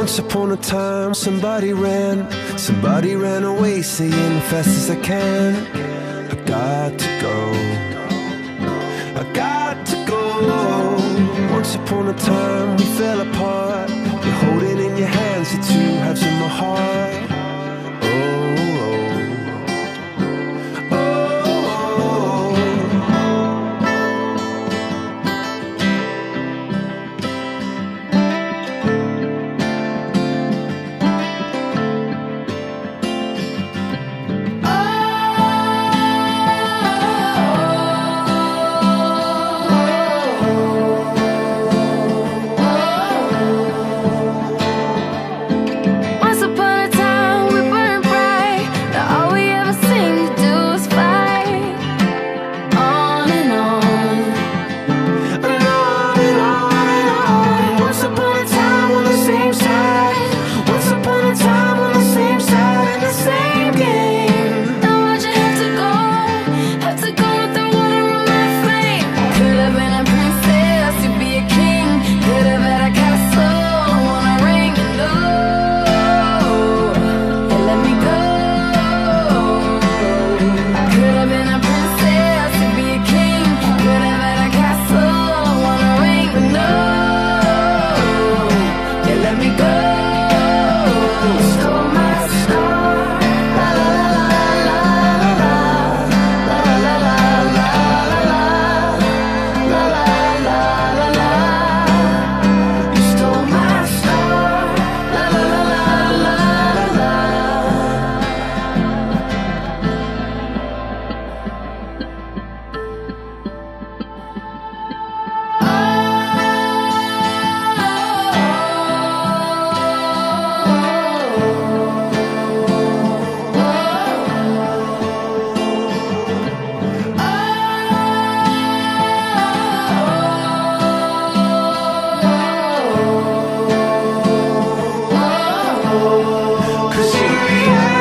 Once upon a time, somebody ran away, saying fast as I can, I got to go, I got to go. Once upon a time, we fell apart. You're holding in your hands the two halves of my heart. Cause you